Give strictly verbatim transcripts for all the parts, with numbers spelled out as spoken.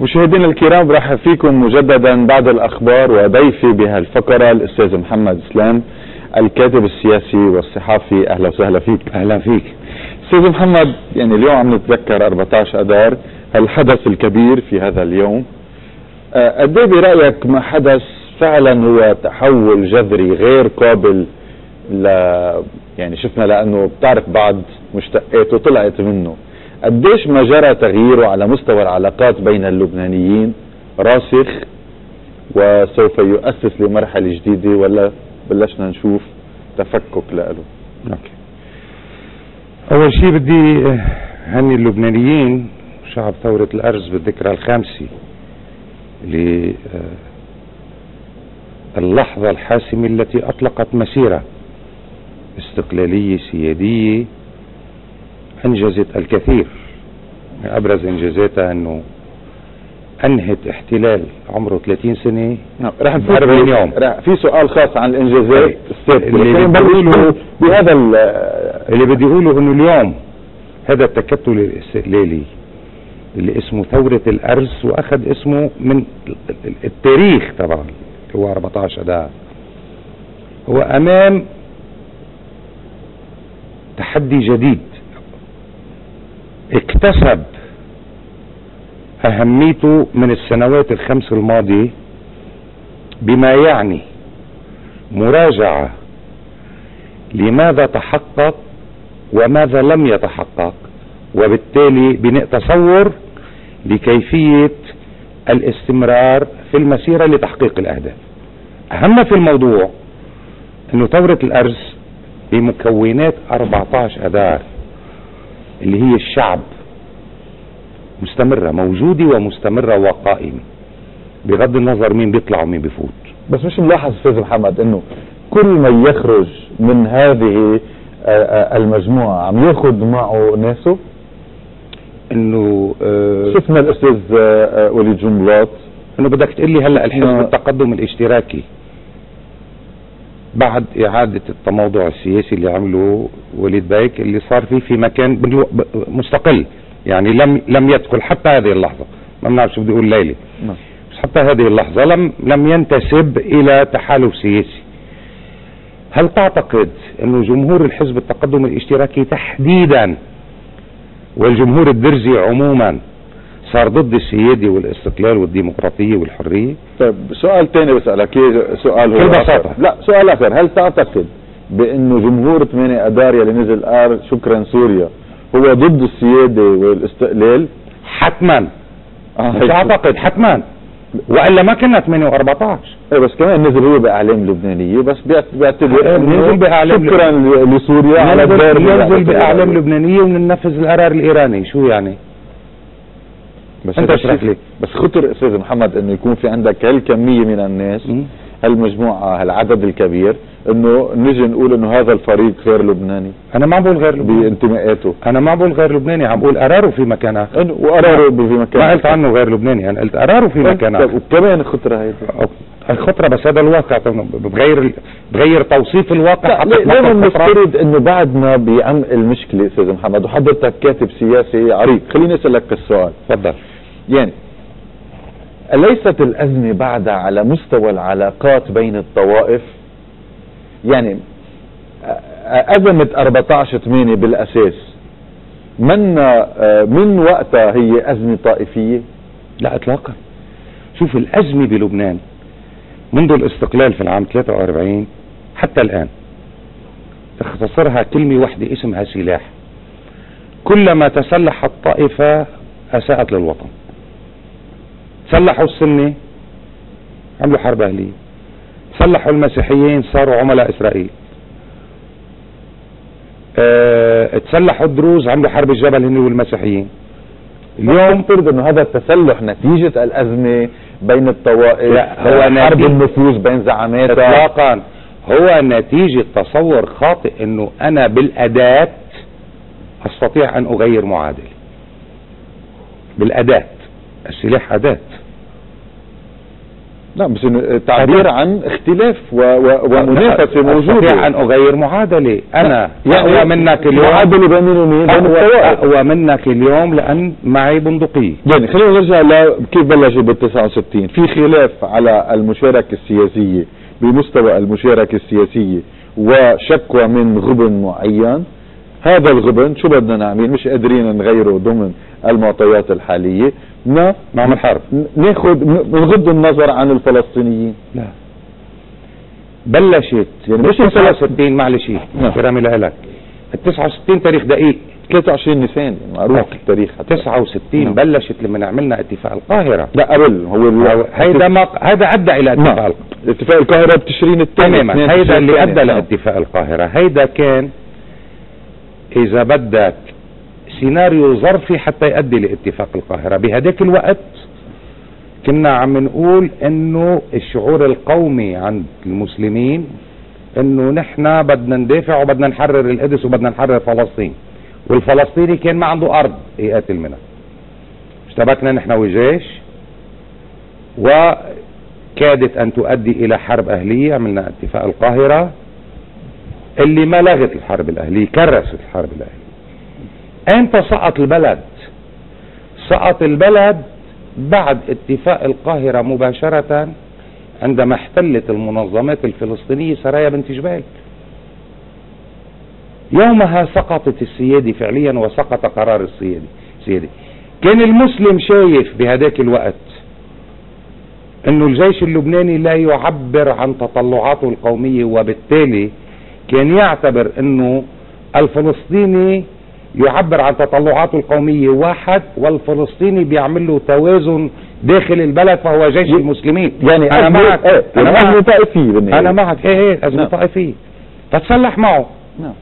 مشاهدينا الكرام، برحب فيكم مجددا بعد الاخبار، وضيفي بهالفقره الاستاذ محمد اسلام الكاتب السياسي والصحافي. اهلا وسهلا فيك. اهلا فيك استاذ محمد. يعني اليوم عم نتذكر أربعة عشر اذار، الحدث الكبير في هذا اليوم. قد ايه برايك ما حدث فعلا هو تحول جذري غير قابل ل يعني شفنا، لانه بتعرف بعض مشتقاته طلعت منه، قديش ما جرى تغييره على مستوى العلاقات بين اللبنانيين راسخ وسوف يؤسس لمرحلة جديدة، ولا بلشنا نشوف تفكك له؟ اوكي. اول شيء بدي هني اللبنانيين شعب ثورة الارز بالذكرى الخامسة للحظة الحاسمة التي اطلقت مسيرة استقلالية سيادية انجزت الكثير. من ابرز انجازاتها انه انهت احتلال عمره ثلاثين سنة رح ب أربعين يوم. رح في سؤال خاص عن الانجازات السابقة اللي بدي اقوله بهذا اللي بدي اقوله انه اليوم هذا التكتل الاستقلالي اللي اسمه ثورة الارز، واخذ اسمه من التاريخ طبعا هو أربعة عشر ده، هو امام تحدي جديد اكتسب اهميته من السنوات الخمس الماضية، بما يعني مراجعة لماذا تحقق وماذا لم يتحقق، وبالتالي بناء تصور لكيفية الاستمرار في المسيرة لتحقيق الاهداف. اهم في الموضوع انه ثورة الارز بمكونات أربعة عشر اذار اللي هي الشعب مستمرة موجودة ومستمرة وقائمة بغض النظر مين بيطلع ومين بيفوت. بس مش ملاحظ استاذ محمد انه كل ما يخرج من هذه المجموعة عم ياخذ معه ناسه؟ انه اه شفنا الاستاذ وليد جنبلاط، انه بدك تقول لي هلا الحزب التقدم الاشتراكي بعد اعادة التموضع السياسي اللي عمله وليد بايك اللي صار فيه في مكان مستقل، يعني لم لم يدخل حتى هذه اللحظة، ما بنعرف شو بدي اقول ليلى، بس حتى هذه اللحظة لم لم ينتسب الى تحالف سياسي. هل تعتقد انه جمهور الحزب التقدم الاشتراكي تحديدا والجمهور الدرزي عموما صار ضد السيادة والاستقلال والديمقراطية والحرية؟ طيب سؤال ثاني بسألك، سؤال هو ببساطة. لا سؤال اخر، هل تعتقد بانه جمهور ثمانية اذار يلي نزل قال شكرا سوريا هو ضد السيادة والاستقلال؟ حتما. آه مش اعتقد، حتما، والا ما كنا ثمانية وأربعة عشر. ايه بس كمان نزل هو باعلام لبنانية، بس بيعتبر نزل باعلام شكرا لسوريا على الدور، نزل باعلام لبنانية وننفذ القرار الايراني. شو يعني؟ بس انت اشرح لي. بس خطر استاذ محمد انه يكون في عندك هالكمية من الناس، هالمجموعة، هالعدد الكبير، انه نجي نقول انه هذا الفريق غير لبناني. انا ما بقول غير لبناني بانتماءاته، انا ما بقول غير لبناني، عم بقول قراره في مكانه، وقراره في مكانه، ما قلت عنه غير لبناني، انا قلت قراره في مكانه. وكمان الخطرة هيدي الخطرة، بس هذا الواقع بتغير بتغير توصيف الواقع. لازم نفترض انه بعدنا بعمق المشكلة استاذ محمد، وحضرتك كاتب سياسي عريق، خليني اسألك السؤال. تفضل. يعني أليست الأزمة بعدها على مستوى العلاقات بين الطوائف؟ يعني أزمة أربعة عشر ثمانية بالأساس من من وقتها هي أزمة طائفية؟ لا إطلاقا. شوف الأزمة بلبنان منذ الاستقلال في العام ثلاثة وأربعين حتى الآن اختصرها كلمة واحدة اسمها سلاح. كلما تسلحت طائفة أساءت للوطن. سلحوا السنة عملوا حرب أهلية، سلحوا المسيحيين صاروا عملاء إسرائيل، اه تسلحوا الدروز عملوا حرب الجبل هن والمسيحيين. اليوم تفترض انه هذا التسلح نتيجة الأزمة بين الطوائف، هو حرب النفوذ بين زعاماتها؟ اطلاقا، هو نتيجة تصور خاطئ انه انا بالأداة استطيع ان اغير معادلة. بالأداة، السلاح أداة. لا بس تعبير عن اختلاف و... و... ومنافسه موجوده. استطيع ان اغير معادله، انا يعني اقوى منك اليوم، معادله بين مين ومين؟ بين الطوائف. اقوى منك اليوم لان معي بندقيه. يعني خلينا نرجع لكيف بلش بال تسعة وستين، في خلاف على المشاركه السياسيه بمستوى المشاركه السياسيه وشكوى من غبن معين. هذا الغبن شو بدنا نعمل؟ مش قادرين نغيره ضمن المعطيات الحاليه، بدنا نعمل حرب، ناخذ بغض النظر عن الفلسطينيين. لا بلشت يعني مش تسعة وستين، معلش كرامي لك ال تسعة وستين تاريخ دقيق، ثلاثة وعشرين نيسان يعني معروف التاريخ. تسعة وستين نعم. بلشت لما عملنا اتفاق القاهره. لا قبل، هو هيدا ما هذا ادى الى اتفاق نعم. اتفاق القاهره بتشرين الثاني، تماما هيدا اللي ادى لاتفاق القاهره. هيدا كان اذا بدك سيناريو ظرفي حتى يؤدي لاتفاق القاهره. بهداك الوقت كنا عم نقول انه الشعور القومي عند المسلمين انه نحن بدنا ندافع وبدنا نحرر القدس وبدنا نحرر فلسطين، والفلسطيني كان ما عنده ارض يقاتل منها. اشتبكنا نحن والجيش وكادت ان تؤدي الى حرب اهليه. عملنا اتفاق القاهره اللي ما لغت الحرب الاهليه، كرست الحرب الاهليه. امتى سقط البلد؟ سقط البلد بعد اتفاق القاهرة مباشرة، عندما احتلت المنظمات الفلسطينية سرايا بنت جبال. يومها سقطت السيادة فعليا وسقط قرار السيادة. سيادة كان المسلم شايف بهداك الوقت انه الجيش اللبناني لا يعبر عن تطلعاته القومية، وبالتالي كان يعتبر انه الفلسطيني يعبر عن تطلعاته القومية واحد، والفلسطيني بيعمل له توازن داخل البلد فهو جيش المسلمين. يعني انا معك، ايه انا معك طائفية، انا معك ايه ايه ازمة طائفية، فتسلح معه. نعم.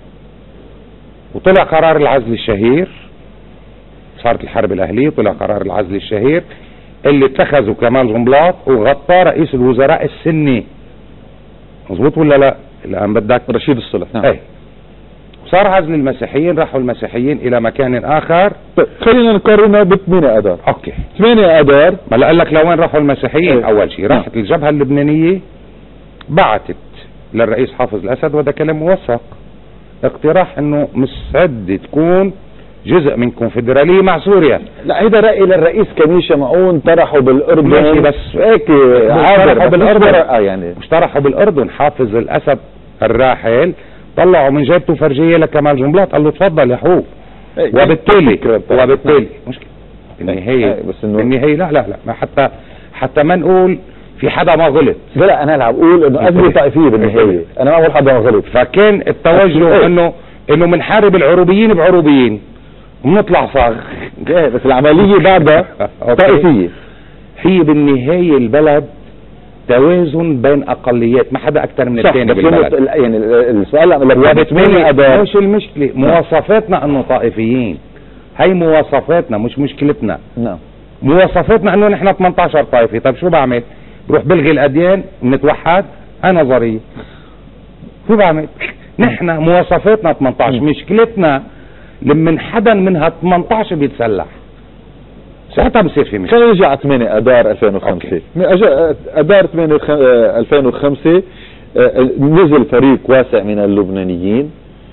وطلع قرار العزل الشهير، صارت الحرب الاهلية، طلع قرار العزل الشهير اللي اتخذه كمال جنبلاط وغطاه رئيس الوزراء السني. مظبوط ولا لا؟ الان بدك رشيد الصلح. نعم. ايه. صار عزل المسيحيين، راحوا المسيحيين الى مكان اخر. خلينا نقارنها ب ثمانية اذار. اوكي. ثمانية اذار، ما قال لك لوين راحوا المسيحيين؟ ايه. اول شيء راحت الجبهة اللبنانية بعتت للرئيس حافظ الاسد، وده كلام موثق، اقتراح انه مستعد تكون جزء من كونفدرالية مع سوريا. لا هيدا رأي للرئيس كميشة معون، طرحوا بالاردن. ماشي بس هيك طرحوا بالاردن. اه يعني طرحوا بالاردن. حافظ الاسد الراحل طلعوا من جيبته فرجية لكمال جنبلاط، قال له تفضل يا حبوب. وبالتالي وبالتالي مشكلة بالنهاية، بس انه بالنهاية لا لا لا ما حتى حتى ما نقول في حدا ما غلط. لا انا العب اقول انه ازمة طائفية بالنهاية، انا ما اقول حدا ما غلط. فكان التوجه انه انه بنحارب العروبيين بعروبيين وبنطلع صاغ. بس العملية بعدها طائفية. هي بالنهاية البلد توازن بين اقليات، ما حدا اكثر من الثاني بالبلد. يعني السؤال وبالتالي مش المشكله مواصفاتنا انه طائفيين، هي مواصفاتنا مش مشكلتنا. نعم. مواصفاتنا انه نحن ثمانية عشر طائفه. طيب شو بعمل؟ بروح بلغي الاديان بنتوحد؟ انا نظريه. شو بعمل؟ نحن مواصفاتنا ثمانية عشر، مشكلتنا لما حدا منها ثمانية عشر بيتسلح ساعتها بصير في مشكله. خلينا نرجع على ثمانية اذار ألفين وخمسة. اذار ثمانية ألفين وخمسة نزل فريق واسع من اللبنانيين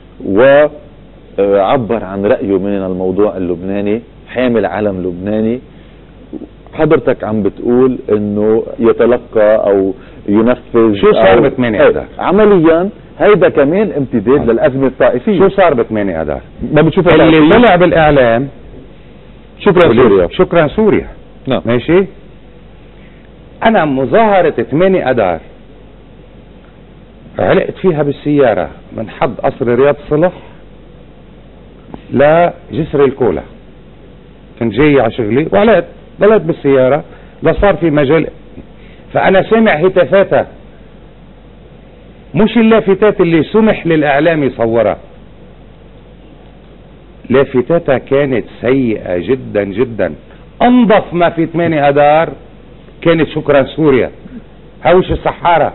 وعبر عن رأيه من الموضوع اللبناني، حامل علم لبناني. حضرتك عم بتقول انه يتلقى او ينفذ. شو صار ب ثمانية اذار؟ عمليا هيدا كمان امتداد آه. للأزمة الطائفية. شو صار ب ثمانية اذار؟ ما بتشوفها اللي طلع بالاعلام شكرا سوريا. شكرا سوريا. نعم. ماشي. انا مظاهرة ثمانية اذار علقت فيها بالسيارة من حد قصر رياض صلح لجسر الكولا، كنت جاي على شغلي وعلقت ضلت بالسيارة لصار في مجال. فانا سامع هتافاتها، مش اللافتات اللي سمح للاعلام يصورها. لافتاتها كانت سيئة جدا جدا. انظف ما في ثمانية اذار كانت شكرا سوريا، هوش الصحارى.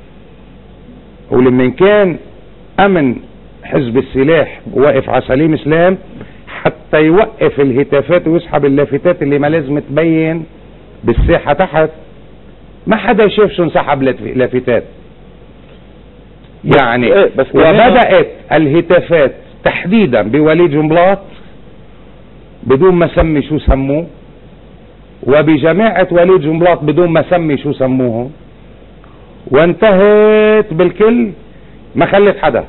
ولما كان امن حزب السلاح واقف على سليم اسلام حتى يوقف الهتافات ويسحب اللافتات اللي ما لازم تبين بالساحة تحت، ما حدا شاف شو انسحب لافتات يعني. إيه بس وبدأت الهتافات تحديدا بوليد جنبلاط بدون ما سمي شو سموه، وبجماعة وليد جنبلاط بدون ما سمي شو سموهم، وانتهت بالكل ما خلت حدا.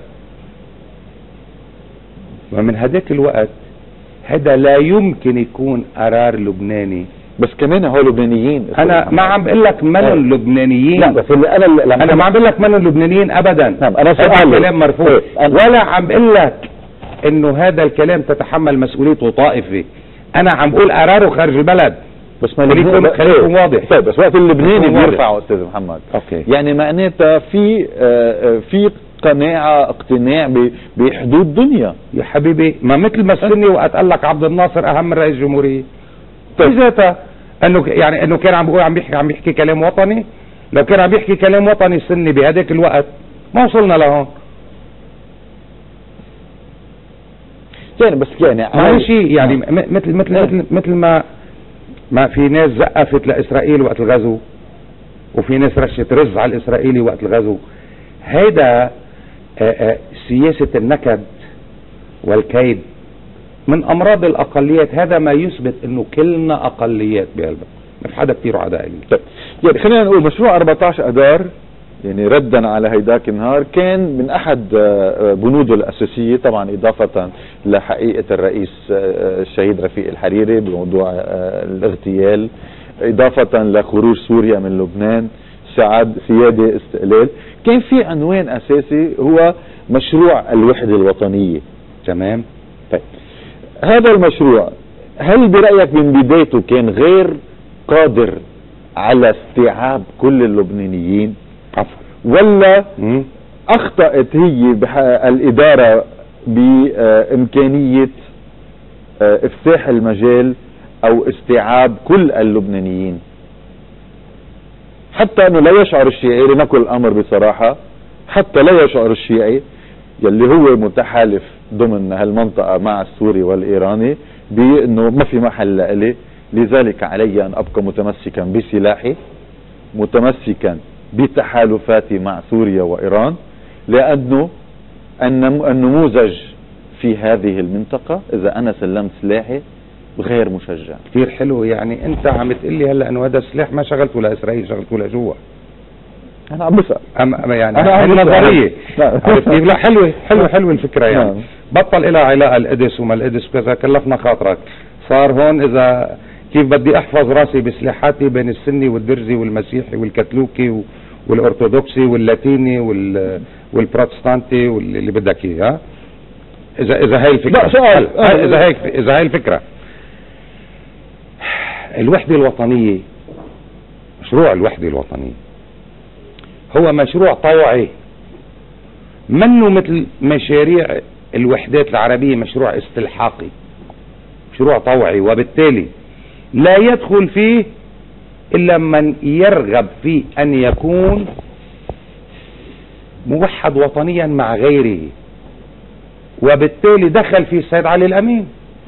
ومن هداك الوقت هذا لا يمكن يكون قرار لبناني. بس كمان هو لبنانيين. انا ما عم بقول لك منن لبنانيين. لا بس اللي انا اللي انا ما عم بقول لك منن لبنانيين ابدا. نعم انا سؤالي كلام مرفوض. ايه ولا عم بقول لك انه هذا الكلام تتحمل مسؤوليته طائفي. انا عم بقول قراره خارج البلد. بس ما خليكم خليكم واضح. طيب بس وقت اللبناني بيرفعوا استاذ محمد. اوكي. يعني معناتها في آه في قناعه اقتناع بحدود دنيا يا حبيبي. ما مثل ما السني وقت قال لك عبد الناصر اهم من رئيس الجمهوريه. طيب. في ذاتها انه يعني انه كان عم بيقول عم بيحكي عم بيحكي كلام وطني. لو كان عم بيحكي كلام وطني السني بهذاك الوقت ما وصلنا لهون. يعني بس يعني ما شيء يعني مثل مثل مثل مثل ما ما في ناس زقفت لاسرائيل وقت الغزو، وفي ناس رشت رز على الاسرائيلي وقت الغزو. هيدا سياسة النكد والكيد من امراض الاقليات. هذا ما يثبت انه كلنا اقليات بهالبلد، ما في حدا كثير عدائي. طيب يعني خلينا نقول مشروع أربعة عشر اذار يعني ردا على هيداك النهار كان من احد بنوده الاساسيه، طبعا اضافه لحقيقه الرئيس الشهيد رفيق الحريري بموضوع الاغتيال، اضافه لخروج سوريا من لبنان، سعد سياده استقلال. كان في عنوان اساسي هو مشروع الوحده الوطنيه. تمام. طيب هذا المشروع هل برايك من بدايته كان غير قادر على استيعاب كل اللبنانيين؟ عفوا. ولا مم. اخطأت هي الادارة بامكانية افتاح المجال او استيعاب كل اللبنانيين، حتى انه لا يشعر الشيعي، لنقل الامر بصراحة، حتى لا يشعر الشيعي يلي هو متحالف ضمن هالمنطقة مع السوري والايراني بانه ما في محل لإلي، لذلك علي ان ابقى متمسكا بسلاحي، متمسكا بتحالفاتي مع سوريا وإيران، لأنه النموذج في هذه المنطقة إذا أنا سلمت سلاحي غير مشجع. كثير حلو. يعني أنت عم تقلي هلا أنه هذا السلاح ما شغلته لإسرائيل، شغلته لجوا. أنا عم بسأل. أما يعني أنا عم نظرية. عرفت كيف؟ لا حلوة حلوة حلوة الفكرة يعني. نعم. بطل إلها علاقة القدس وما القدس وكذا، كلفنا خاطرك. صار هون إذا كيف بدي احفظ راسي بسلاحاتي بين السني والدرزي والمسيحي والكاثوليكي والارثوذكسي واللاتيني والبروتستانتي واللي بدك اياه. اذا اذا هاي الفكره. لا سؤال. اذا هيك اذا هاي الفكره. الوحده الوطنيه، مشروع الوحده الوطنيه هو مشروع طوعي، منه مثل مشاريع الوحدات العربيه مشروع استلحاقي، مشروع طوعي، وبالتالي لا يدخل فيه إلا من يرغب في أن يكون موحد وطنيا مع غيره. وبالتالي دخل في السيد علي الأمين،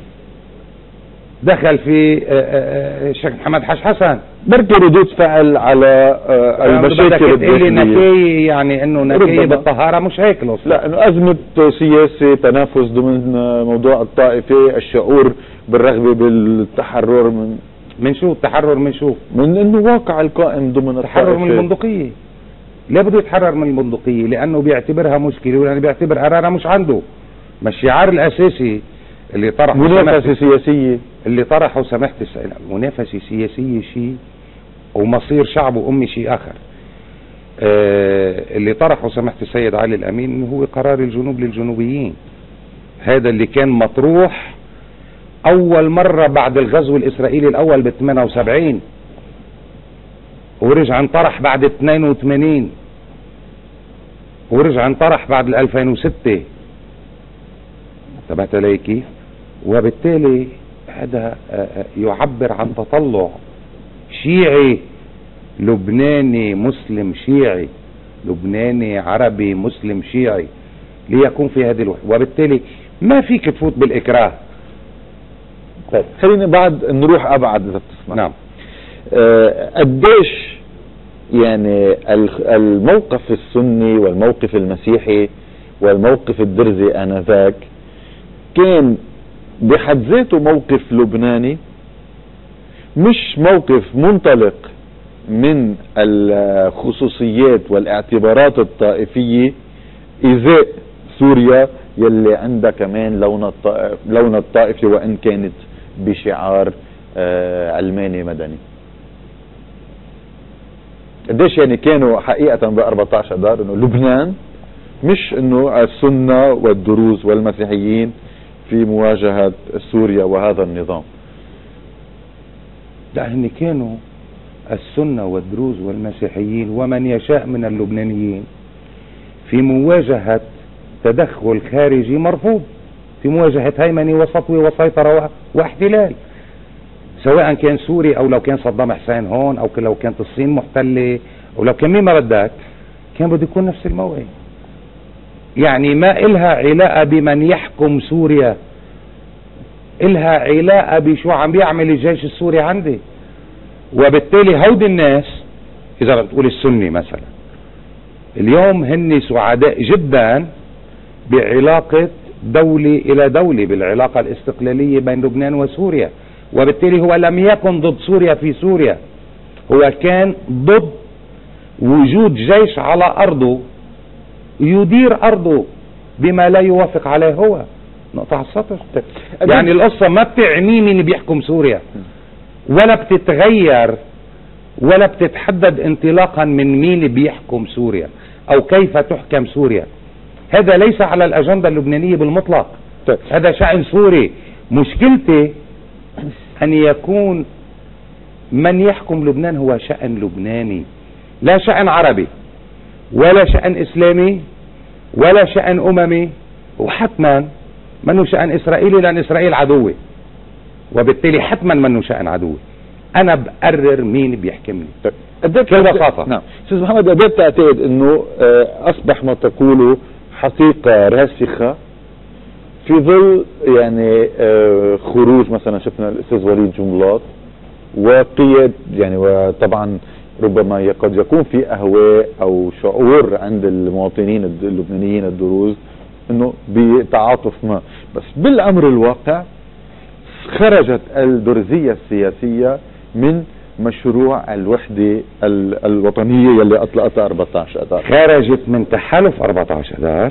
دخل في الشيخ محمد حاج حسن. بركي ردود فعل على المشاكل الداخلية. نكاية يعني انه نكاية بالطهارة، مش هيك الأصل. لا انه أزمة سياسة، تنافس ضمن موضوع الطائفة، الشعور بالرغبة بالتحرر من من شو التحرر؟ من شو؟ من انه واقع القائم ضمن التحرر من البندقية. ليه بده يتحرر من البندقية؟ لأنه بيعتبرها مشكلة، ولأنه بيعتبر قرارها مش عنده. ما الشعار الأساسي اللي طرحه منافسة سياسية، اللي طرحه سماحة السيد، منافسة سياسية شيء ومصير شعب وأمي شيء آخر. آه اللي طرحه سماحة السيد علي الأمين هو قرار الجنوب للجنوبيين. هذا اللي كان مطروح أول مرة بعد الغزو الإسرائيلي الأول ب ثمانية وسبعين، ورجع انطرح بعد اثنين وثمانين، ورجع انطرح بعد ألفين وستة. انتبهت لي كيف؟ وبالتالي هذا يعبر عن تطلع شيعي لبناني مسلم شيعي، لبناني عربي مسلم شيعي، ليكون في هذه الوحدة. وبالتالي ما فيك تفوت بالإكراه. طيب خلينا بعد نروح أبعد إذا بتسمع. نعم. آه قديش يعني الموقف السني والموقف المسيحي والموقف الدرزي آنذاك كان بحد ذاته موقف لبناني، مش موقف منطلق من الخصوصيات والاعتبارات الطائفية إزاء سوريا يلي عندها كمان لون لون الطائفي وإن كانت بشعار علماني مدني. قديش يعني كانوا حقيقة ب أربعة عشر أذار انه لبنان مش انه السنة والدروز والمسيحيين في مواجهة سوريا وهذا النظام؟ لأن كانوا السنة والدروز والمسيحيين ومن يشاء من اللبنانيين في مواجهة تدخل خارجي مرفوض، في مواجهة هيمنة وسطوي وسيطرة واحتلال، سواء كان سوري او لو كان صدام حسين هون او لو كانت الصين محتلة او لو كان مين ما بدك، كان بده يكون نفس الموعد. يعني ما إلها علاقة بمن يحكم سوريا، إلها علاقة بشو عم بيعمل الجيش السوري عندي. وبالتالي هودي الناس إذا بتقول السني مثلا اليوم هن سعداء جدا بعلاقة دولة إلى دولة، بالعلاقة الاستقلالية بين لبنان وسوريا، وبالتالي هو لم يكن ضد سوريا في سوريا، هو كان ضد وجود جيش على أرضه يدير أرضه بما لا يوافق عليه هو. نقطة على السطر. يعني القصة ما بتعني مين بيحكم سوريا، ولا بتتغير ولا بتتحدد انطلاقا من مين بيحكم سوريا أو كيف تحكم سوريا. هذا ليس على الأجندة اللبنانية بالمطلق، هذا شأن سوري. مشكلتي أن يكون من يحكم لبنان هو شأن لبناني، لا شأن عربي ولا شأن إسلامي ولا شأن أممي، وحتما منه شأن إسرائيلي لأن إسرائيل عدوي، وبالتالي حتما منه شأن عدوي. أنا بقرر مين بيحكمني بكل بساطة. نعم أستاذ محمد، قدرت تعتقد أنه أصبح ما تقوله حقيقة راسخة في ظل يعني خروج مثلا شفنا الأستاذ وليد جنبلاط وقيد يعني، وطبعا ربما قد يكون في أهواء أو شعور عند المواطنين اللبنانيين الدروز أنه بتعاطف ما، بس بالأمر الواقع خرجت الدرزية السياسية من مشروع الوحدة الوطنية يلي أطلقتها أربعة عشر أذار، خرجت من تحالف أربعة عشر أذار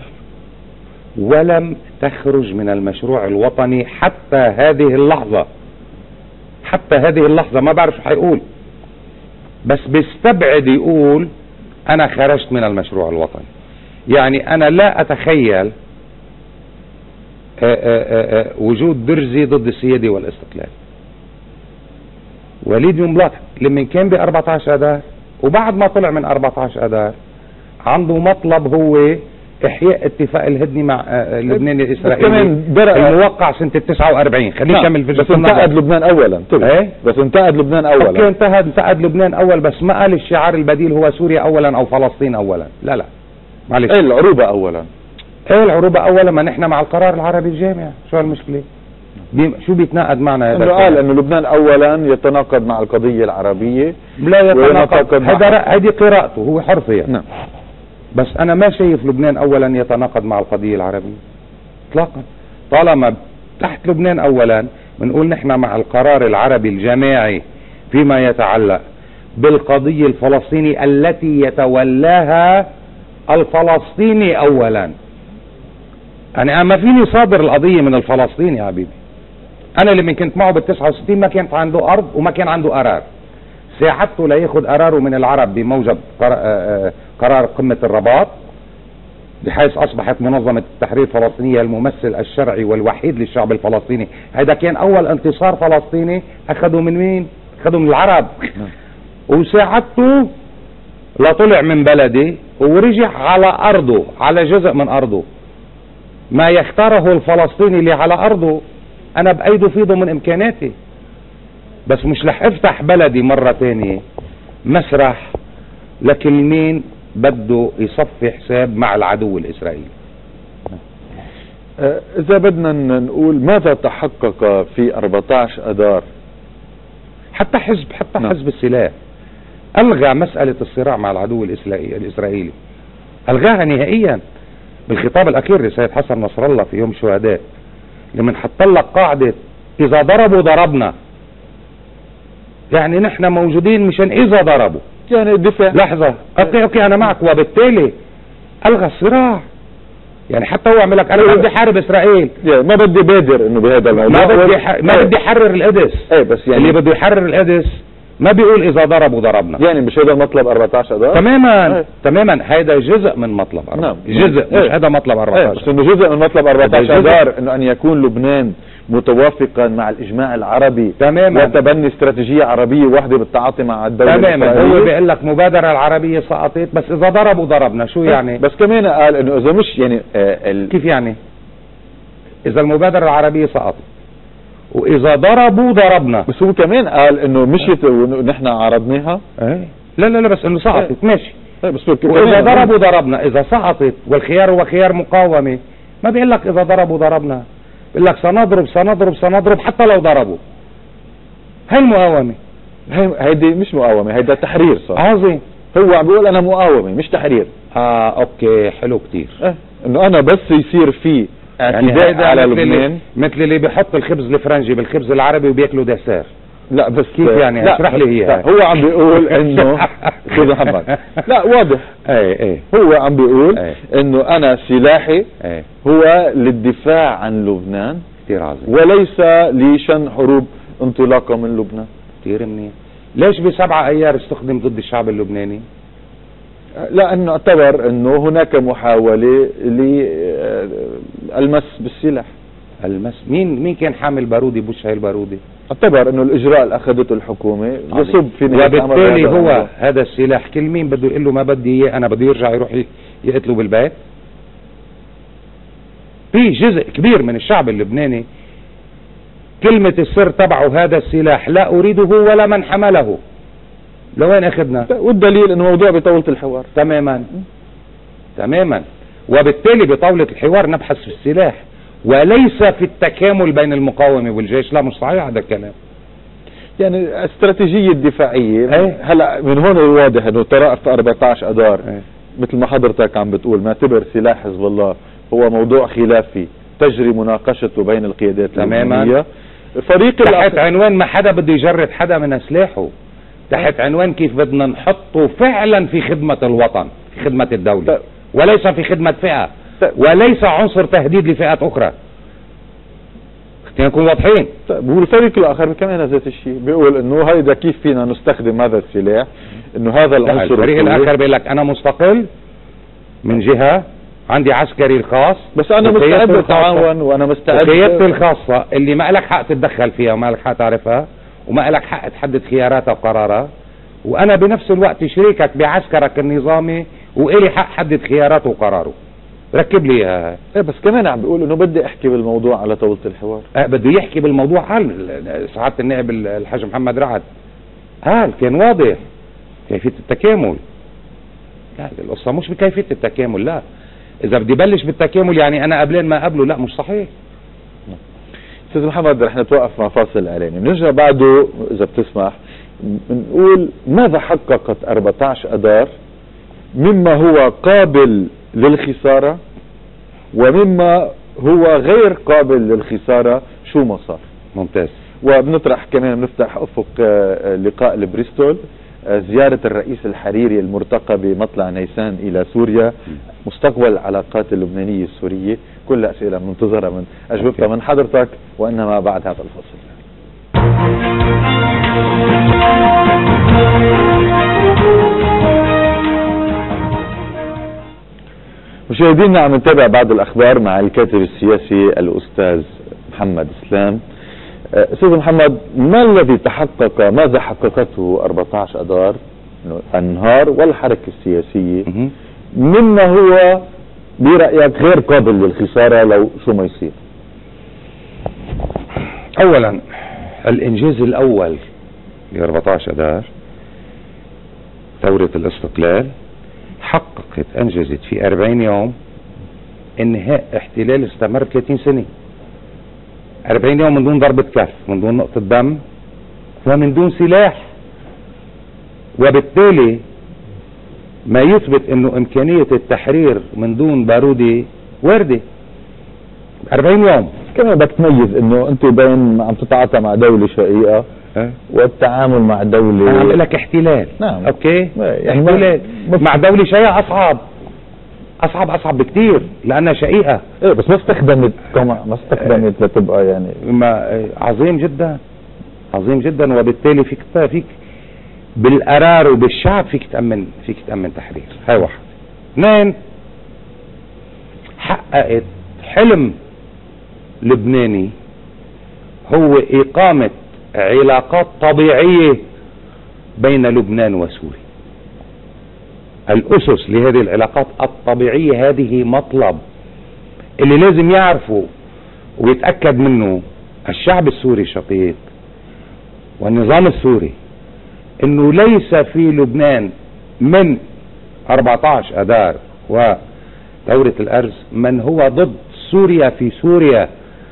ولم تخرج من المشروع الوطني حتى هذه اللحظة. حتى هذه اللحظة ما بعرف شو حيقول، بس بيستبعد يقول أنا خرجت من المشروع الوطني. يعني أنا لا أتخيل آآ آآ وجود درزي ضد السيادة والاستقلال. وليد جنبلاط لما كان ب أربعة عشر أذار وبعد ما طلع من أربعة عشر أذار عنده مطلب هو إحياء اتفاق الهدنة مع لبنان الإسرائيلي الموقع سنة تسعة وأربعين. خليني أكمل في بس انتقد لبنان أولا. ايه بس انتقد لبنان أولا. اوكي انتقد انتقد لبنان أول، بس ما قال الشعار البديل هو سوريا أولا أو فلسطين أولا. لا لا معلش. ايه العروبة أولا. ايه العروبة أولا؟ ما نحن مع القرار العربي الجامع. شو المشكلة؟ بي شو بيتناقض معنا هذا؟ قال انه لبنان اولا يتناقض مع القضية العربية. لا يتناقض، هذا هذه قراءته هو حر فيها. نعم. بس انا ما شايف لبنان اولا يتناقض مع القضية العربية اطلاقا. طالما تحت لبنان اولا بنقول نحن مع القرار العربي الجماعي فيما يتعلق بالقضية الفلسطينية التي يتولاها الفلسطيني اولا. يعني ما فيني صادر القضية من الفلسطيني يا حبيبي. انا اللي من كنت معه بالتسعة وستين ما كانت عنده ارض وما كان عنده قرار، ساعدته لياخذ قراره من العرب بموجب قرار قمة الرباط، بحيث اصبحت منظمة التحرير الفلسطينية الممثل الشرعي والوحيد للشعب الفلسطيني. هذا كان اول انتصار فلسطيني اخذوا من مين؟ اخذوا من العرب. وساعدته لطلع من بلدي ورجع على ارضه، على جزء من ارضه. ما يختاره الفلسطيني اللي على ارضه انا بايده فيضه من امكاناتي، بس مش رح افتح بلدي مرة تانية مسرح لكل مين بده يصفي حساب مع العدو الاسرائيلي. اذا بدنا نقول ماذا تحقق في أربعة عشر أذار؟ حتى حزب حتى نعم. حزب السلاح ألغى مسألة الصراع مع العدو الإسرائيلي، ألغاها نهائيا بالخطاب الأخير لسيد حسن نصر الله في يوم الشهداء، لمن حط لك قاعدة إذا ضربوا ضربنا، يعني نحن موجودين مشان إذا ضربوا، يعني الدفاع. لحظة، أوكي أوكي أنا معك، وبالتالي ألغى الصراع. يعني حتى هو عمل لك انا بدي حارب اسرائيل، يعني ما بدي بادر انه بهذا الموضوع، ما بدي ح... ما بدي حرر القدس. ايه بس يعني اللي بده يحرر القدس ما بيقول اذا ضربوا ضربنا، يعني مش هذا المطلب أربعة عشر اذار تماما. ايه. تماما هذا جزء من مطلب أربعة. نعم. جزء ايه. مش هذا مطلب أربعة عشر. ايه. بس انه جزء من مطلب أربعة عشر اذار انه ان يكون لبنان متوافقا مع الاجماع العربي تماما، وتبني استراتيجية عربية واحدة بالتعاطي مع الدولة تماما. الإسرائيلية. هو بيقول لك مبادرة العربية سقطت، بس اذا ضربوا ضربنا، شو يعني؟ بس كمان قال انه اذا مش يعني آه ال... كيف يعني؟ اذا المبادرة العربية سقطت واذا ضربوا ضربنا، بس هو كمان قال انه مشيت ونحن عرضناها. ايه. لا لا لا بس انه سقطت ايه. ماشي. ايه بس واذا ضربوا ضربنا، اذا سقطت والخيار هو خيار مقاومة، ما بيقول لك اذا ضربوا ضربنا، بيقول لك سنضرب سنضرب سنضرب حتى لو ضربوا. هاي المقاومة، هي هيدي مش مقاومة، هيدا تحرير صار. عظيم. هو عم بيقول انا مقاومة مش تحرير. اه اوكي حلو كتير. اه انه انا بس يصير في اعتداء يعني على لبنان، مثل اللي بيحط الخبز الفرنجي بالخبز العربي وبياكلوا دسر. لا بس كيف يعني؟ اشرح لي هي. هو عم بيقول انه استاذ محمد، لا واضح. ايه ايه. هو عم بيقول ايه. انه انا سلاحي ايه. هو للدفاع عن لبنان كتير عظيم، وليس لشن حروب انطلاقا من لبنان. كتير منيح. ليش بسبعة ايار استخدم ضد الشعب اللبناني؟ لانه اعتبر انه هناك محاولة للمس بالسلاح. المس مين مين كان حامل بارودي بوش هاي البارودي؟ اعتبر انه الاجراء اللي اخذته الحكومة يصب في نهاية وبالتالي هو هذا, هذا السلاح كل مين بده يقول له ما بدي اياه انا، بده يرجع يروح يقتله بالبيت. في جزء كبير من الشعب اللبناني كلمة السر تبعه هذا السلاح لا اريده ولا من حمله. لوين اخذنا؟ والدليل انه موضوع بطاولة الحوار. تماما تماما. وبالتالي بطاولة الحوار نبحث في السلاح وليس في التكامل بين المقاومة والجيش. لا مش صحيح هذا الكلام. يعني استراتيجية دفاعية. ايه؟ هلا من هون الواضح انه ترى في أربعة عشر اذار ايه؟ مثل ما حضرتك عم بتقول معتبر سلاح حزب الله هو موضوع خلافي تجري مناقشته بين القيادات اللبنانية. فريق تحت عنوان ما حدا بده يجرد حدا من سلاحه، تحت عنوان كيف بدنا نحطه فعلا في خدمة الوطن، في خدمة الدولة، وليس في خدمة فئة، وليس عنصر تهديد لفئات اخرى. نكون واضحين. هو الفريق الاخر كمان ذات الشيء بيقول انه هيدا كيف فينا نستخدم هذا السلاح، انه هذا العنصر. الفريق الاخر بيقول لك انا مستقل من جهة، عندي عسكري الخاص، بس انا مستعد اتعاون وانا مستعد. قيادتي الخاصة اللي ما لك حق تتدخل فيها وما لك حق تعرفها وما لك حق تحدد خياراتها وقرارها، وانا بنفس الوقت شريكك بعسكرك النظامي والي حق حدد خياراته وقراره. ركب لي اياها. ايه بس كمان عم بيقول انه بدي احكي بالموضوع على طاولة الحوار. اه بده يحكي بالموضوع. قال سعادة النائب الحاج محمد رعد قال كان واضح كيفية التكامل. لا القصة مش بكيفية التكامل، لا. اذا بدي بلش بالتكامل يعني انا قبلين ما قبله، لا مش صحيح. استاذ محمد رح نتوقف مع فاصل اعلاني، بنرجع بعده اذا بتسمح بنقول ماذا حققت أربعة عشر اذار مما هو قابل للخسارة ومما هو غير قابل للخسارة، شو ما صار. ممتاز. وبنطرح كمان بنفتح افق لقاء لبريستول، زيارة الرئيس الحريري المرتقى بمطلع نيسان الى سوريا، مستقبل العلاقات اللبنانية السورية، كل اسئلة منتظرة من اجوبتها من حضرتك، وانما بعد هذا الفصل. مشاهدينا عم نتابع بعض الاخبار مع الكاتب السياسي الاستاذ محمد اسلام. استاذ محمد، ما الذي تحقق، ماذا حققته أربعة عشر اذار النهار والحركة السياسية مما هو برأيك غير قابل للخسارة لو شو ما يصير؟ اولا الانجاز الاول ل أربعة عشر اذار ثورة الاستقلال حققت انجزت في أربعين يوم انهاء احتلال استمر ثلاثين سنة. أربعين يوم من دون ضربة كف، من دون نقطة دم، ومن دون سلاح. وبالتالي ما يثبت انه امكانية التحرير من دون بارودة واردة. أربعين يوم. كمان بدك تميز انه انت بين عم تتعاطى مع دولة شقيقة أه؟ والتعامل مع دولة، انا عم بقول لك احتلال. نعم. اوكي يعني احتلال مع دولة شقيقة اصعب اصعب اصعب بكتير لانها شقيقة. ايه بس ما استخدمت ما استخدمت لتبقى يعني ما عظيم جدا عظيم جدا، وبالتالي فيك فيك بالقرار وبالشعب فيك تأمن فيك تأمن تحرير. هاي واحد. اثنين، حققت حلم لبناني هو إقامة علاقات طبيعية بين لبنان وسوريا. الأسس لهذه العلاقات الطبيعية هذه مطلب اللي لازم يعرفوا ويتأكد منه الشعب السوري الشقيق والنظام السوري، انه ليس في لبنان من أربعة عشر اذار وثورة الارز من هو ضد سوريا في سوريا.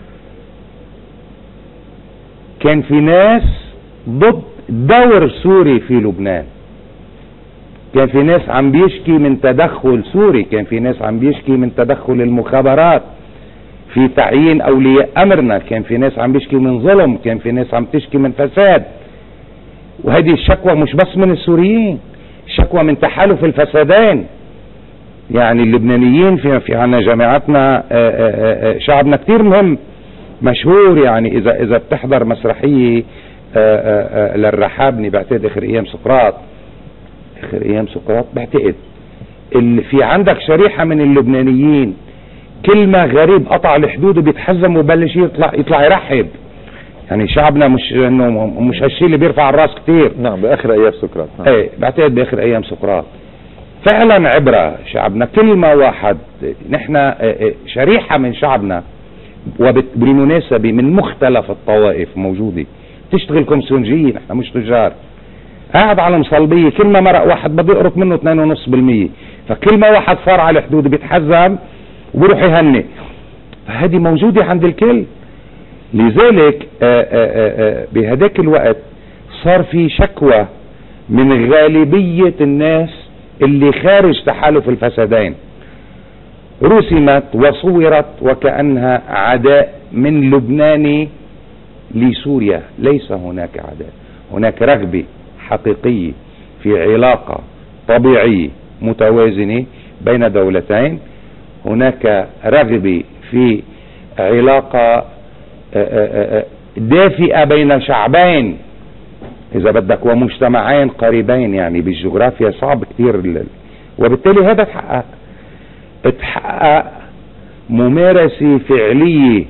كان في ناس ضد دور سوري في لبنان، كان في ناس عم بيشكي من تدخل سوري، كان في ناس عم بيشكي من تدخل المخابرات في تعيين اولياء امرنا، كان في ناس عم بيشكي من ظلم، كان في ناس عم تشكي من فساد. وهذه الشكوى مش بس من السوريين، شكوى من تحالف الفسادين. يعني اللبنانيين في في عنا جامعاتنا شعبنا كتير مهم مشهور. يعني اذا اذا بتحضر مسرحيه للرحابني بعتقد اخر ايام سقراط اخر ايام سقراط بعتقد اللي في عندك شريحه من اللبنانيين كلمه غريب قطع الحدود وبيتحزم وبلش يطلع يطلع يرحب. يعني شعبنا مش انه مش هالشيء اللي بيرفع الراس كتير. نعم باخر ايام سقراط. نعم. ايه بعتقد باخر ايام سقراط فعلا عبره شعبنا كلمه واحد. نحن شريحه من شعبنا وبالمناسبه من مختلف الطوائف موجوده تشتغل كومسيونجيه، نحن مش تجار. قاعد على مصلبيه كلمه مرق واحد بده يقرط منه اثنين ونص بالمية، فكلمه واحد صار على الحدود بيتحزم وبيروح يهنئ. فهذه موجوده عند الكل. لذلك بهداك الوقت صار في شكوى من غالبية الناس اللي خارج تحالف الفسادين، رسمت وصورت وكأنها عداء من لبناني لسوريا. ليس هناك عداء، هناك رغبة حقيقية في علاقة طبيعية متوازنة بين دولتين، هناك رغبة في علاقة دافئة بين شعبين اذا بدك ومجتمعين قريبين. يعني بالجغرافيا صعب كتير، وبالتالي هذا تحقق تحقق ممارسة فعلية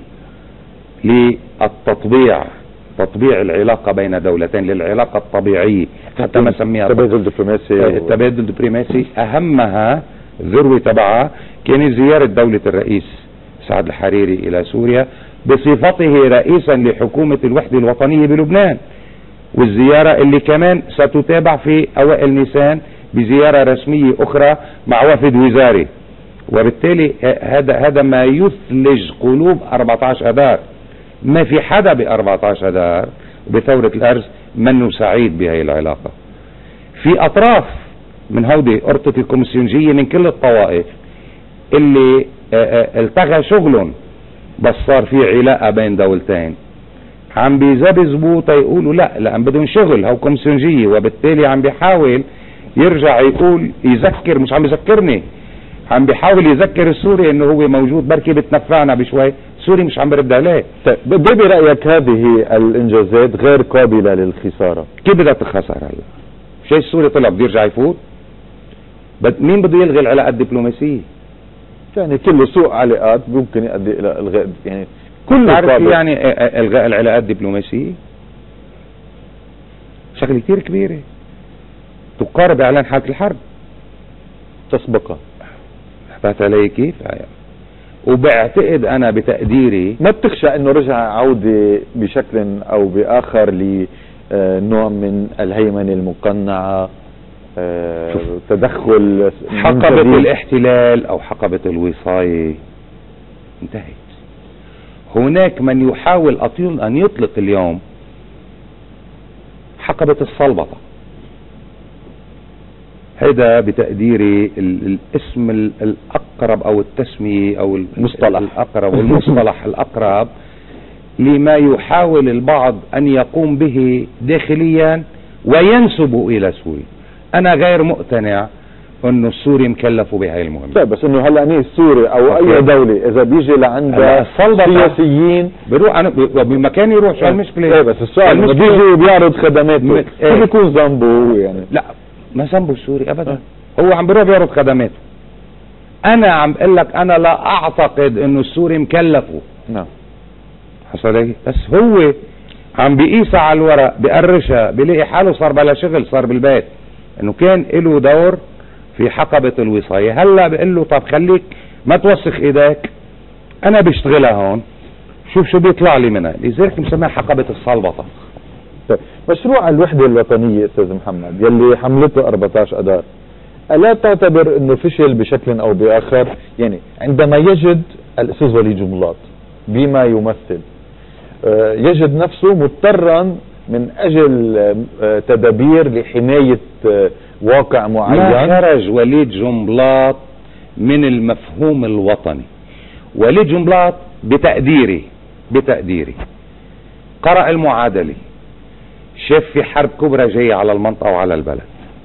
للتطبيع تطبيع العلاقة بين دولتين للعلاقة الطبيعية حتى ما سميها تبادل دبلوماسي. التبادل الدبلوماسي اهمها ذروة تبعها كانت زيارة دولة الرئيس سعد الحريري الى سوريا بصفته رئيسا لحكومة الوحدة الوطنية بلبنان، والزيارة اللي كمان ستتابع في اوائل نيسان بزيارة رسمية اخرى مع وفد وزاري. وبالتالي هذا هذا ما يثلج قلوب أربعة عشر اذار. ما في حدا ب أربعة عشر اذار بثورة الارز منه سعيد بهي العلاقة. في اطراف من هودي قرطة الكومسيونجية من كل الطوائف اللي التغى شغلهم بس صار في علاقة بين دولتين عم بيذبذبوا تيقولوا لا لان بدهم شغل هو كومسيونجية، وبالتالي عم بيحاول يرجع يقول يذكر مش عم يذكرني عم بيحاول يذكر السوري انه هو موجود بركي بتنفعنا بشوي، سوري مش عم برد عليه. طيب بدي برأيك هذه الانجازات غير قابلة للخسارة؟ كيف بدها تخسر هلا؟ شيء السوري طلع بده يرجع يفوت؟ بد مين بده يلغي العلاقات الدبلوماسية؟ يعني كل سوء علاقات ممكن يؤدي الى الغاء، يعني كل تعرف يعني الغاء العلاقات الدبلوماسية شغله كثير كبيرة تقارب اعلان حالة الحرب تسبقها. فهمت علي كيف؟ وبعتقد انا بتقديري ما بتخشى انه رجع عودة بشكل او باخر لنوع من الهيمنة المقنعة، أه تدخل حقبة الاحتلال او حقبة الوصاية انتهت. هناك من يحاول ان يطلق اليوم حقبة الصلبطة. هذا بتقديري ال- الاسم ال- الاقرب او التسمية او المصطلح الاقرب والمصطلح الاقرب لما يحاول البعض ان يقوم به داخليا وينسب الى سوريا. انا غير مقتنع انه السوري مكلف بهاي المهمة. طيب بس انه هلا اني سوري او اي دولة اذا بيجي لعندها سياسيين بيروح انا بمكان يروح، شو المشكلة؟ ايه بس السؤال انه بيجي وبيعرض خدماته شو بيكون ذنبه هو يعني؟ لا ما ذنبه السوري ابدا، هو عم بيروح بيعرض خدماته. انا عم بقول لك انا لا اعتقد انه السوري مكلفه. نعم حصل ايه؟ بس هو عم بيقيسها على الورق، بيقرشها، بيلاقي حاله صار بلا شغل، صار بالبيت، انه كان له دور في حقبة الوصاية. هلا بقول له طب خليك ما توسخ ايديك، انا بشتغلها هون، شوف شو بيطلع لي منها. لذلك مسميها حقبة الصلبطة. طيب مشروع الوحدة الوطنية استاذ محمد يلي حملته أربعة عشر اذار، الا تعتبر انه فشل بشكل او باخر؟ يعني عندما يجد الاستاذ وليد جنبلاط بما يمثل يجد نفسه مضطرا من اجل تدابير لحماية واقع معين. ما خرج وليد جنبلاط من المفهوم الوطني. وليد جنبلاط بتقديري بتقديري قرأ المعادلة، شاف في حرب كبرى جاية على المنطقة وعلى البلد،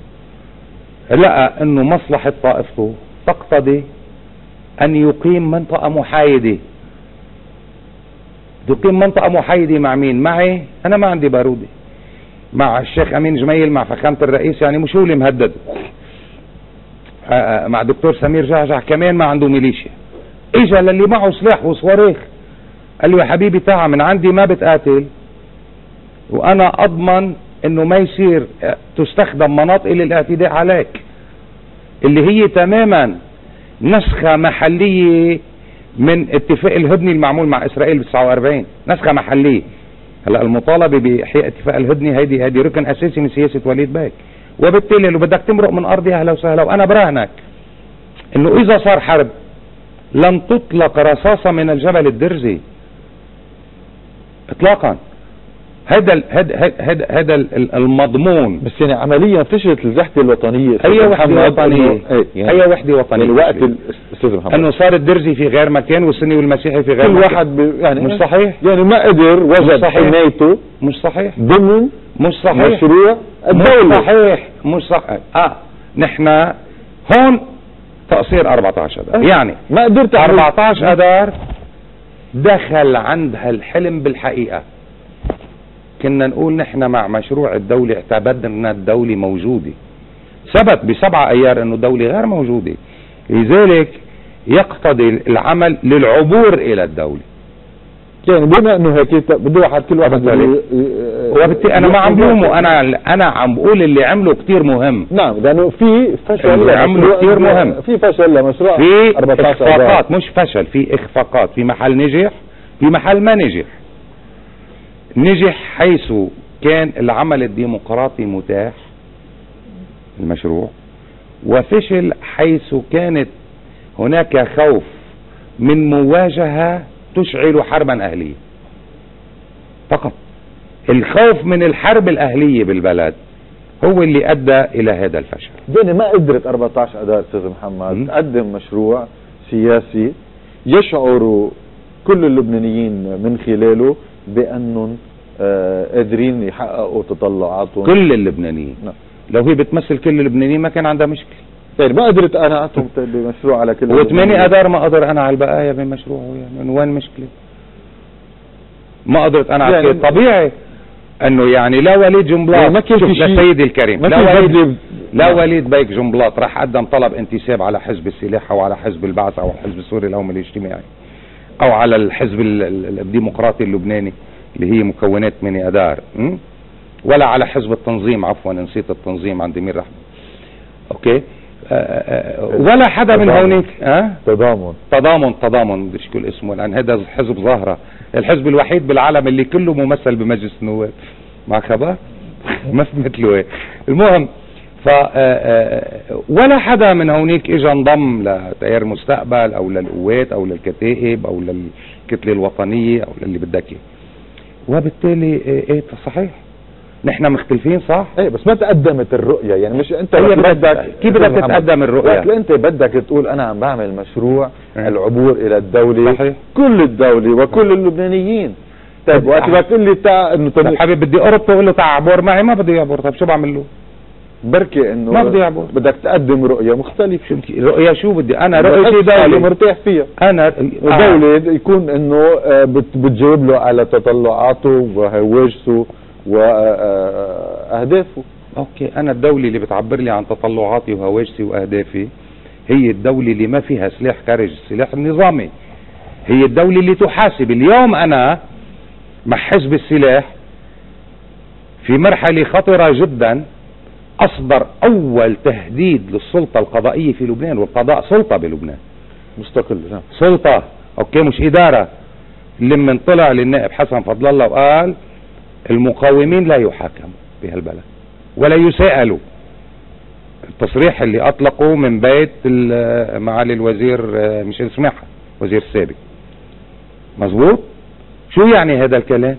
لقى انه مصلحة طائفته تقتضي ان يقيم منطقة محايدة. تقيم منطقة محايدة مع مين؟ معي انا ما عندي بارودة، مع الشيخ امين جميل، مع فخامة الرئيس، يعني مش هو اللي مهدد، مع دكتور سمير جعجع كمان ما عنده ميليشيا. اجا للي معه سلاح وصواريخ قال له يا حبيبي تعا من عندي ما بتقاتل، وانا اضمن انه ما يصير تستخدم مناطق للاعتداء عليك، اللي هي تماما نسخة محلية من اتفاق الهدنة المعمول مع اسرائيل ب تسعة وأربعين، نسخة محلية. هلا المطالبة باحياء اتفاق الهدنة هيدي هيدي ركن اساسي من سياسة وليد بايك، وبالتالي لو بدك تمرق من ارضي اهلا وسهلا. وانا براهنك انه اذا صار حرب لن تطلق رصاصة من الجبل الدرزي اطلاقا. هذا هذا هذا هذا المضمون. بس يعني عمليا فشلت الوحدة الوطنية. هي وحدة وطنية، يعني هي وحدة وطنية. الوقت الاستاذ محمد انه صار الدرزي في غير مكان والسني والمسيحي في غير كل مكان. واحد ب... يعني مش صحيح، يعني ما قدر وجد حمايته. مش صحيح ضمن مش صحيح مشروع الدولة. مش صحيح مش صحيح. اه نحن هون تقصير أربعة عشر اذار، يعني ما قدرت أربعة عشر اذار دخل عندها الحلم بالحقيقة. كنا نقول نحن مع مشروع الدولة اعتبرنا الدولة موجودة، ثبت بسبعة ايار انه الدولة غير موجودة، لذلك يقتضي العمل للعبور الى الدولة. يعني بما انه هيك بده واحد كل واحد وبالتالي انا ما عم بلومه، انا انا عم بقول اللي عمله كتير مهم. نعم لانه في فشل اللي عمله كتير مهم، في فشل لمشروع في اخفاقات مش فشل، في اخفاقات، في محل نجح في محل ما نجح. نجح حيث كان العمل الديمقراطي متاح المشروع، وفشل حيث كانت هناك خوف من مواجهة تشعل حربا أهلية فقط. الخوف من الحرب الأهلية بالبلد هو اللي أدى إلى هذا الفشل. يعني ما قدرت أربعة عشر اذار أستاذ محمد تقدم مشروع سياسي يشعر كل اللبنانيين من خلاله بأنهم آه قادرين يحققوا تطلعاتهم. كل اللبنانيين. نعم. لو هي بتمثل كل اللبنانيين ما كان عندها مشكلة. يعني ما قدرت انا اعطهم بمشروع على كل وثمانية اذار ما قدر انا على البقايا بمشروعه، يعني وين مشكلة؟ ما قدرت انا يعني على طبيعي انه يعني لا وليد جنبلاط ما كان في شيء. سيدي الكريم لا وليد لا وليد بيك جنبلاط راح قدم طلب انتساب على حزب السلاح او على حزب البعث او الحزب السوري القومي الاجتماعي او على الحزب الديمقراطي اللبناني اللي هي مكونات ثمانية اذار، ولا على حزب التنظيم، عفوا نسيت التنظيم عند مين رحمه. اوكي أه ولا حدا من هونيك ها تضامن تضامن تضامن بديش كل اسمه، لان هذا حزب ظاهره، الحزب الوحيد بالعالم اللي كله ممثل بمجلس النواب، مع خبر ما في مثله. المهم ف ولا حدا من هونيك اجى انضم لتيار المستقبل او للقوات او للكتائب او للكتله الوطنيه او للي بدك اياه، وبالتالي ايه صحيح نحن مختلفين صح؟ ايه بس ما تقدمت الرؤية، يعني مش انت هي بدك كيف بدك تتقدم الرؤية؟ وقت انت بدك تقول انا عم بعمل مشروع اه. العبور الى الدولة، صحيح. كل الدولة وكل اللبنانيين. طيب وقت بدك تقول لي تاع انه طب حبيبي بدي قرب تقول له تعال عبور معي، ما بده يعبر. طب شو بعمل له؟ بركي انه ما بده يعبر. بدك تقدم رؤية مختلفة. شو رؤية؟ شو بدي انا رؤيتي دولة مرتاح فيها، انا دولة يكون انه بتجاوب له على تطلعاته وهواجسه واهدافه. اوكي، انا الدولة اللي بتعبر لي عن تطلعاتي وهواجسي واهدافي هي الدولة اللي ما فيها سلاح خارج السلاح النظامي، هي الدولة اللي تحاسب. اليوم انا مع حزب السلاح في مرحلة خطرة جدا، اصدر اول تهديد للسلطة القضائية في لبنان، والقضاء سلطة بلبنان مستقل، نعم سلطة اوكي مش ادارة. لما طلع للنائب حسن فضل الله وقال المقاومين لا يحاكموا بهالبلد ولا يسألوا، التصريح اللي اطلقوا من بيت معالي الوزير ميشيل سماحة وزير السابق، مظبوط؟ شو يعني هذا الكلام؟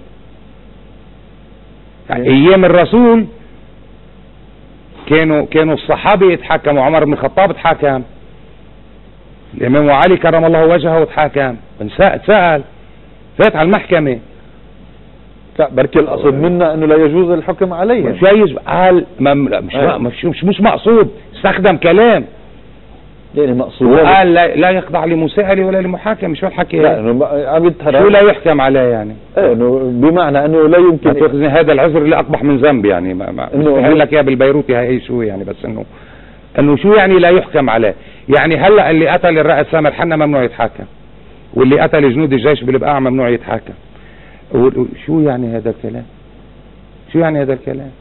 يعني ايام الرسول كانوا كانوا الصحابة يتحاكموا، عمر بن الخطاب تحاكم، الامام علي كرم الله وجهه وتحاكم، تسأل فات على المحكمة. لا بركي القصد منا انه لا يجوز الحكم عليهم. مش يجوز قال مش مش مش مش مقصود، استخدم كلام يعني مقصود وقال لا, لا يخضع لمساءلة ولا لمحاكمة. شو الحكي؟ لا انه عم يتهرب. شو لا يحكم عليه يعني؟ ايه انه بمعنى انه لا يمكن تاخذني هذا العذر اللي اقبح من ذنب يعني، ما ما انه لك اياه بالبيروتي هاي شو يعني، بس انه انه شو يعني لا يحكم عليه؟ يعني هلا اللي قتل الرائد سامر حنا ممنوع يتحاكم، واللي قتل جنود الجيش بالبقاع ممنوع يتحاكم. شو يعني هذا الكلام؟ شو يعني هذا الكلام؟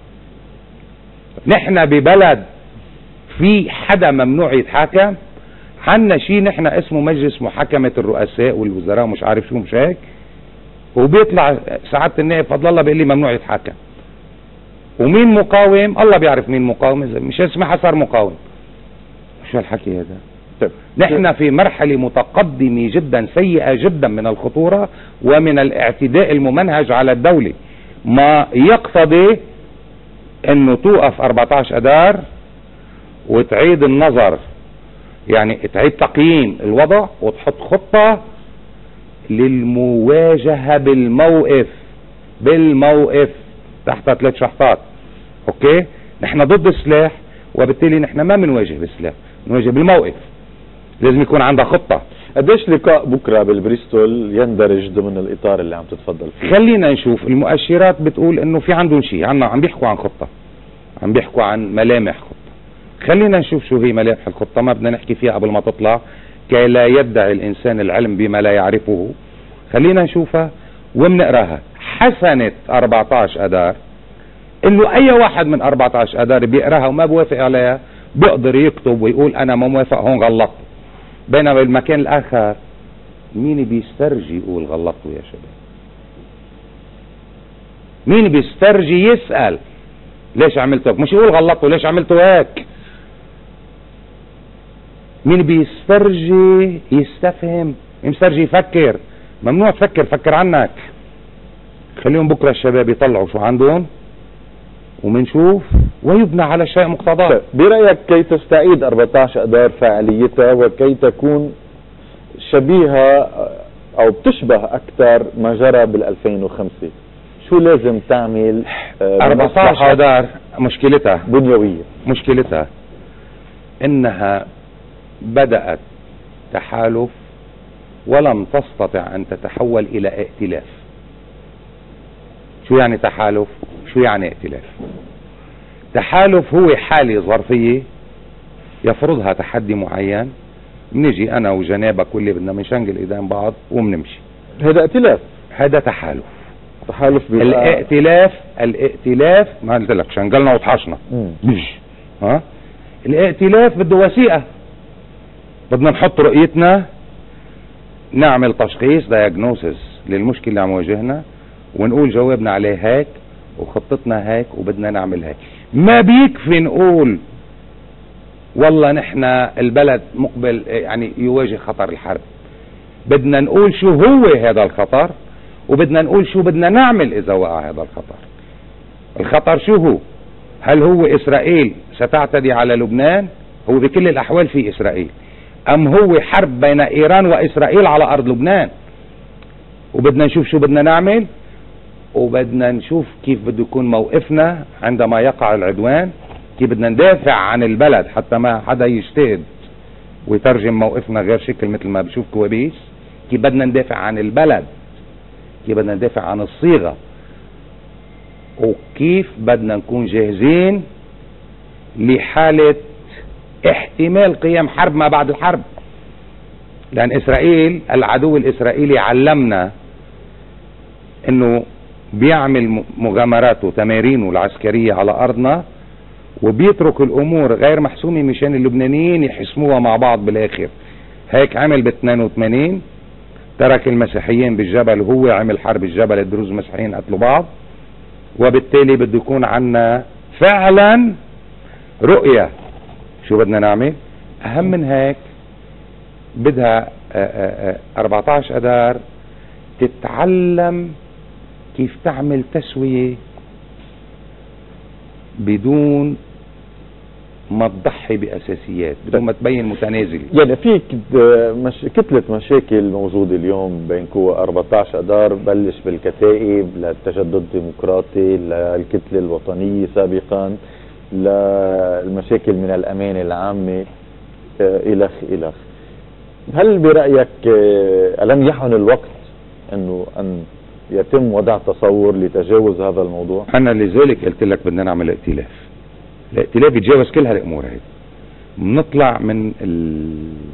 نحن ببلد في حدا ممنوع يتحاكم، عنا شيء نحن اسمه مجلس محاكمة الرؤساء والوزراء ومش عارف شو مش هيك، وبيطلع سعادة النائب فضل الله بيقول لي ممنوع يتحاكم. ومين مقاوم؟ الله بيعرف مين مقاوم، مش اسمها صار مقاوم. شو الحكي هذا؟ طيب. نحن في مرحلة متقدمة جدا سيئة جدا من الخطورة ومن الاعتداء الممنهج على الدولة، ما يقتضي انه توقف أربعة عشر اذار وتعيد النظر، يعني تعيد تقييم الوضع وتحط خطة للمواجهة بالموقف بالموقف تحت ثلاث شحطات. اوكي، نحن ضد السلاح وبالتالي نحن ما بنواجه بالسلاح، بنواجه بالموقف. لازم يكون عندها خطة. قديش لقاء بكرة بالبريستول يندرج ضمن الإطار اللي عم تتفضل فيه؟ خلينا نشوف، المؤشرات بتقول انه في عندهم شيء، عنا عم بيحكوا عن خطة، عم بيحكوا عن ملامح خطة. خلينا نشوف شو هي ملامح الخطة، ما بدنا نحكي فيها قبل ما تطلع كي لا يدعي الإنسان العلم بما لا يعرفه. خلينا نشوفها ومنقراها. حسنة أربعة عشر اذار انه اي واحد من أربعة عشر اذار بيقراها وما بوافق عليها بيقدر يكتب ويقول انا ما موافق هون غلطت. بينما بالمكان الاخر مين بيسترجي يقول غلطتوا يا شباب؟ مين بيسترجي يسأل ليش عملتوا هيك؟ مش يقول غلطتوا ليش عملتوا هيك. مين بيسترجي يستفهم، مين بيسترجي يفكر. ممنوع تفكر، فكر عنك. خليهم بكره الشباب يطلعوا شو عندهم ومنشوف ويبنى على شيء مقتضاه. برأيك كي تستعيد أربعة عشر اذار فاعليتها وكي تكون شبيهة او بتشبه اكثر ما جرى بال ألفين وخمسة، شو لازم تعمل؟ أربعة عشر اذار مشكلتها بنيوية، مشكلتها انها بدأت تحالف ولم تستطع ان تتحول الى ائتلاف. شو يعني تحالف؟ شو يعني ائتلاف؟ تحالف هو حالة ظرفية يفرضها تحدي معين، بنجي انا وجنابك واللي بدنا منشنقل ايدين بعض وبنمشي. هذا ائتلاف، هذا تحالف. تحالف بيبقى الائتلاف الائتلاف ما قلت لك شنقلنا وطحشنا. ها؟ الائتلاف بده وثيقة، بدنا نحط رؤيتنا، نعمل تشخيص دايجنوسيس للمشكلة اللي عم واجهنا ونقول جوابنا عليه هيك وخطتنا هيك وبدنا نعمل هيك. ما بيكفي نقول والله نحن البلد مقبل يعني يواجه خطر الحرب، بدنا نقول شو هو هذا الخطر وبدنا نقول شو بدنا نعمل اذا وقع هذا الخطر. الخطر شو هو؟ هل هو إسرائيل ستعتدي على لبنان؟ هو بكل الأحوال في إسرائيل، أم هو حرب بين إيران وإسرائيل على أرض لبنان؟ وبدنا نشوف شو بدنا نعمل، وبدنا نشوف كيف بده يكون موقفنا عندما يقع العدوان، كيف بدنا ندافع عن البلد حتى ما حدا يجتهد ويترجم موقفنا غير شكل مثل ما بشوف كوابيس. كيف بدنا ندافع عن البلد، كيف بدنا ندافع عن الصيغة، وكيف بدنا نكون جاهزين لحالة احتمال قيام حرب ما بعد الحرب. لأن إسرائيل، العدو الإسرائيلي علمنا أنه بيعمل مغامراته وتمارينه العسكرية على أرضنا، وبيترك الأمور غير محسومة مشان اللبنانيين يحسموها مع بعض بالآخر. هيك عمل ب اثنين وثمانين، ترك المسيحيين بالجبل، وهو عمل حرب الجبل، الدروز المسيحيين قتلوا بعض، وبالتالي بده يكون عنا فعلا رؤية شو بدنا نعمل. أهم من هيك بدها أربعة عشر أذار تتعلم كيف تعمل تسوية بدون ما تضحي بأساسيات، بدون ما تبين متنازل. يعني في مش... كتلة مشاكل موجودة اليوم بين قوى أربعة عشر أذار، بلش بالكتائب للتجدد الديمقراطي، للكتلة الوطنية سابقا، للمشاكل من الأمانة العامة، إلخ إلخ. هل برأيك ألم يحن الوقت أنه أن يتم وضع تصور لتجاوز هذا الموضوع؟ أنا لذلك قلت لك بدنا نعمل ائتلاف. الائتلاف يتجاوز كل هالأمور هاي، بنطلع من ال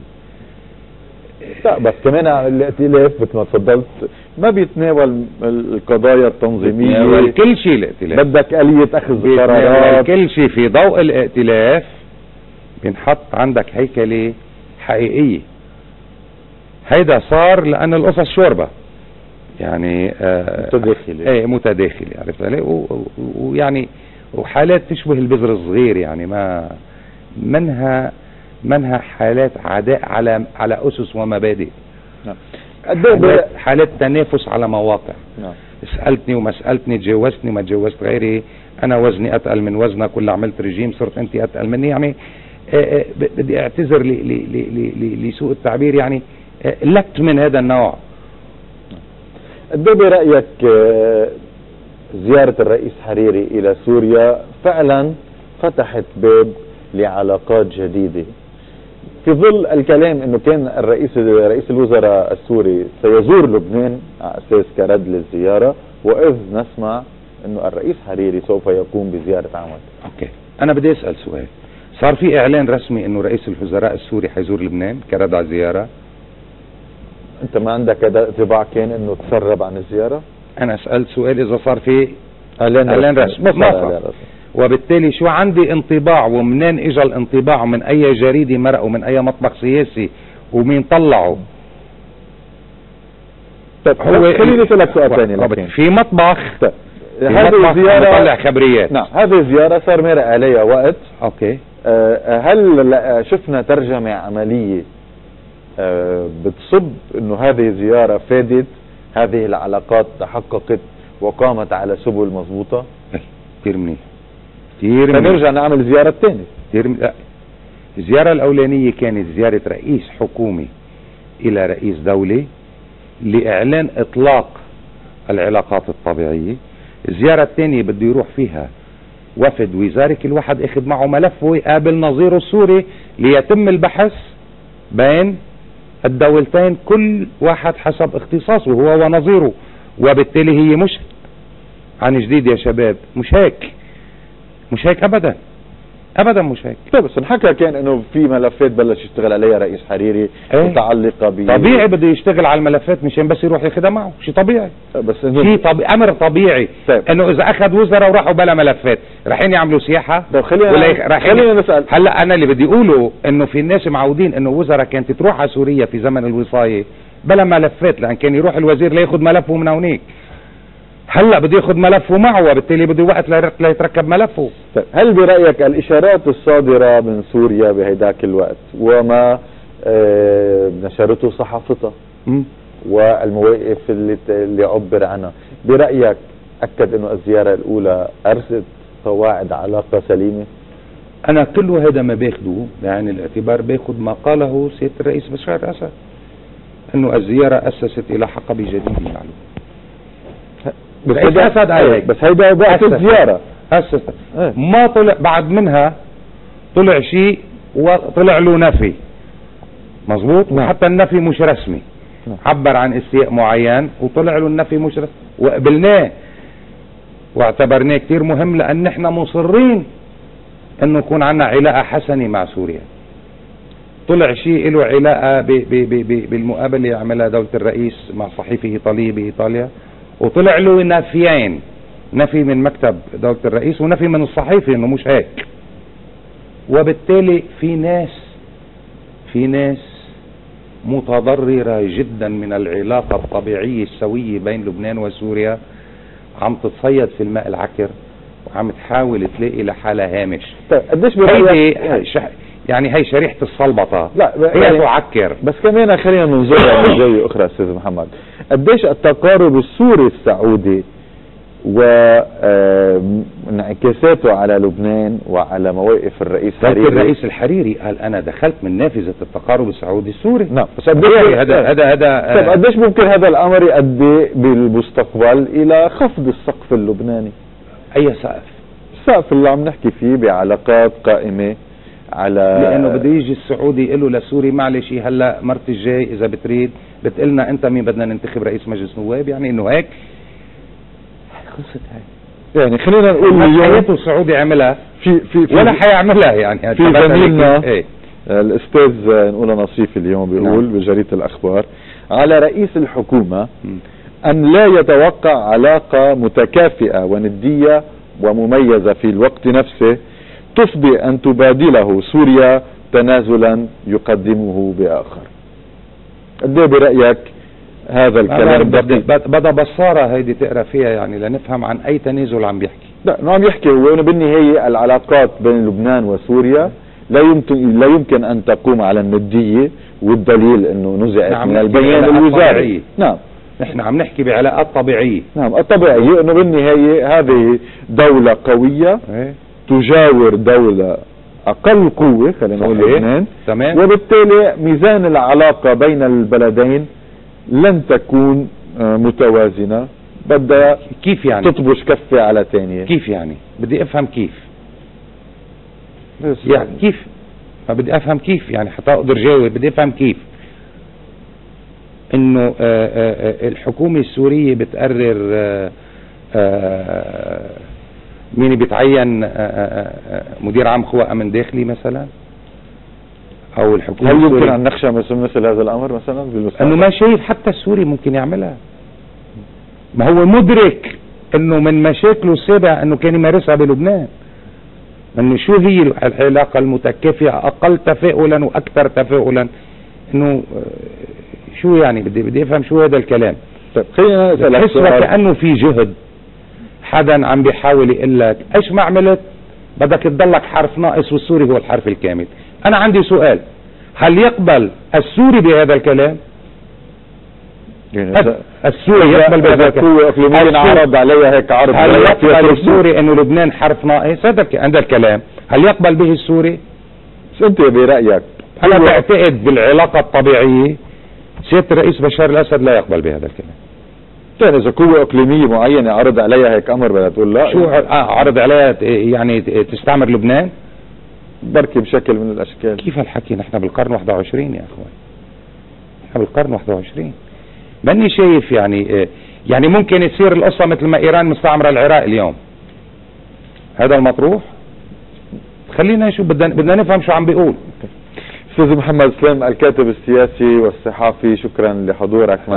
لا بس كمان الائتلاف مثل ما تفضلت ما بيتناول القضايا التنظيمية، بيتناول كل شيء. الائتلاف بدك آلية أخذ القرارات، كل شيء. في ضوء الائتلاف بنحط عندك هيكلة حقيقية. هيدا صار لأن القصص شوربة، يعني آه متداخلة. ايه متداخلة، عرفت علي؟ ويعني وحالات تشبه البذر الصغير، يعني ما منها منها حالات عداء على على أسس ومبادئ. نعم. حالات, حالات تنافس على مواقع. نعم. سألتني وما سألتني، تجاوزتني وما تجاوزت غيري، أنا وزني أتقل من وزنك، ولا عملت رجيم صرت أنت أتقل مني. يعني بدي أعتذر لسوء التعبير، يعني لكت من هذا النوع. قد ايه برأيك زيارة الرئيس حريري إلى سوريا فعلا فتحت باب لعلاقات جديدة، في ظل الكلام انه كان الرئيس رئيس الوزراء السوري سيزور لبنان على اساس كرد للزيارة، واذ نسمع انه الرئيس حريري سوف يقوم بزيارة عمل؟ اوكي، انا بدي اسأل سؤال. صار في اعلان رسمي انه رئيس الوزراء السوري حيزور لبنان كرد على الزيارة؟ انت ما عندك هذا انطباع كان انه تسرب عن الزيارة؟ انا سألت سؤال اذا صار في اعلان اعلان رسمي. ما صار. وبالتالي شو عندي انطباع، ومنين اجى الانطباع، ومن اي جريدة مرق، ومن اي مطبخ سياسي، ومين طلعه؟ طيب هو خليني اسالك سؤال ثاني. في مطبخ طيب. في هذه الزيارة طلع خبريات. نعم، هذه الزيارة صار مرق عليها وقت. اوكي. أه هل شفنا ترجمة عملية أه بتصب انه هذه الزيارة فادت، هذه العلاقات تحققت وقامت على سبل مضبوطة؟ كثير منيح، كثير منيح. فنرجع نعمل زيارة ثانية. كثير من... لا. الزيارة الأولانية كانت زيارة رئيس حكومي إلى رئيس دولة لإعلان إطلاق العلاقات الطبيعية. الزيارة الثانية بده يروح فيها وفد وزاري، كل واحد اخذ معه ملف ويقابل نظيره السوري ليتم البحث بين الدولتين، كل واحد حسب اختصاصه هو ونظيره. وبالتالي هي مش عن جديد يا شباب، مش هيك، مش هيك ابدا ابدا، مش هيك. طيب بس انحكى كان انه في ملفات بلش يشتغل عليها رئيس حريري ايه؟ متعلقه ب طبيعي بده يشتغل على الملفات مشان بس يروح ياخذها معه، شيء طبيعي. بس انه شيء طبيعي، امر طبيعي. طيب. انه اذا اخذ وزراء وراحوا بلا ملفات رايحين يعملوا سياحه؟ طيب خلينا ولا خلينا نسال. هلا انا اللي بدي اقوله انه في الناس معودين انه وزراء كانت تروح على سوريا في زمن الوصايه بلا ملفات، لان كان يروح الوزير لياخذ ملفه من هونيك. هلا بده ياخذ ملفه معه، وبالتالي بده وقت ليتركب ملفه. طيب هل برايك الاشارات الصادره من سوريا بهيداك الوقت وما آه نشرته صحافتها والمواقف اللي اللي عبر عنها، برايك تأكد انه الزيارة الاولى ارست قواعد علاقة سليمة؟ انا كل هذا ما باخده بعين الاعتبار، باخد ما قاله سيادة الرئيس بشار الاسد انه الزيارة اسست الى حقب جديد معلوم. بس رئيس هيدا اسد هيك بس هيدا وقت الزيارة اسست ايه. ما طلع بعد منها، طلع شيء وطلع له نفي مظبوط. نعم. وحتى النفي مش رسمي، نعم. عبر عن استياء معين وطلع له النفي مش رسمي، وقبلناه واعتبرناه كتير مهم، لان احنا مصرين انه يكون عنا علاقة حسنة مع سوريا. طلع شيء له علاقة ب ب ب ب بالمقابلة اللي عملها دولة الرئيس مع صحيفة ايطالية بايطاليا، وطلع له نفيين، نفي من مكتب دولة الرئيس ونفي من الصحيفة انه مش هيك. وبالتالي في ناس في ناس متضررة جدا من العلاقة الطبيعية السوية بين لبنان وسوريا، عم تتصيد في الماء العكر وعم تحاول تلاقي لحالها هامش. طيب قديش هيدي برأيك ش... يعني هي شريحة الصلبطة، لا هي يعني تعكر. بس كمان خلينا ننظرها من زاوية أخرى أستاذ محمد، قديش التقارب السوري السعودي وانعكاساته على لبنان وعلى مواقف الرئيس الحريري. الرئيس الحريري قال أنا دخلت من نافذة التقارب السعودي السوري. نعم بس قديش هذا هذا هذا طيب قديش ممكن هذا الأمر يؤدي بالمستقبل إلى خفض السقف اللبناني؟ أي سقف؟ السقف اللي عم نحكي فيه بعلاقات قائمة على، لانه بده يجي السعودي يقول له لسوري معلش هلا مرت الجاي اذا بتريد بتقلنا انت مين بدنا ننتخب رئيس مجلس نواب، يعني انه هيك خلصت هاي. يعني خلينا نقول ما اليوم حياته السعودي عملها في في, في ولا حيعملها. يعني في زميلنا ايه؟ الاستاذ نقول نصيف اليوم بيقول نعم. بجريدة الاخبار على رئيس الحكومة م. ان لا يتوقع علاقة متكافئة وندية ومميزة في الوقت نفسه تفضي ان تبادله سوريا تنازلا يقدمه باخر. قد ايه برأيك هذا الكلام بدا بصارة هيدي تقرا فيها يعني لنفهم عن اي تنازل عم بيحكي؟ لا ما عم يحكي هو انه بالنهاية العلاقات بين لبنان وسوريا لا يمكن لا يمكن ان تقوم على الندية، والدليل انه نزعت نعم من البيان الوزاري. نعم نحن عم نحكي بعلاقات طبيعية. نعم الطبيعية انه بالنهاية هذه دولة قوية ايه؟ تجاور دولة اقل قوة خلينا نقول لبنان، تمام. وبالتالي ميزان العلاقة بين البلدين لن تكون متوازنة، بدها كيف يعني تطبش كفة على ثانية. كيف يعني؟ بدي افهم كيف يعني كيف ما بدي افهم كيف يعني حتى اقدر جاوب. بدي افهم كيف انه الحكومة السورية بتقرر آآ آآ مين بيتعين مدير عام قوى امن داخلي مثلا، او الحكومة هل يمكن ان نخشى مثل هذا الامر مثلا بالمستقبل؟ انه ما شايف حتى السوري ممكن يعملها. ما هو مدرك انه من مشاكله السابقة انه كان يمارسها بلبنان، انه شو هي العلاقة المتكافئة اقل تفاؤلا واكثر تفاؤلا، انه شو يعني بدي بدي افهم شو هذا الكلام. طيب خلينا نسألك سؤال. كأنه في جهد حدا عم بيحاول يقول لك ايش ما عملت بدك تضلك حرف ناقص والسوري هو الحرف الكامل. انا عندي سؤال، هل يقبل السوري بهذا الكلام؟ يعني السوري يقبل بهذا الكلام؟ عرض عليها هيك عرض، هل يقبل السوري انه لبنان حرف ناقص؟ هذا هذا الكلام هل يقبل به السوري؟ انت برأيك؟ انا بعتقد بالعلاقة الطبيعية سيادة الرئيس بشار الاسد لا يقبل بهذا الكلام. يعني اذا قوة اقليمية معينة عرض عليها هيك امر بدها تقول لا؟ شو عرض عليها يعني تستعمر لبنان؟ بركي بشكل من الاشكال. كيف هالحكي؟ نحن بالقرن واحد وعشرين يا اخوان، نحن بالقرن واحد وعشرين. ماني شايف يعني يعني ممكن تصير القصة مثل ما ايران مستعمرة العراق اليوم. هذا المطروح. خلينا نشوف، بدنا بدنا نفهم شو عم بيقول. استاذ محمد سلام الكاتب السياسي والصحافي، شكرا لحضورك.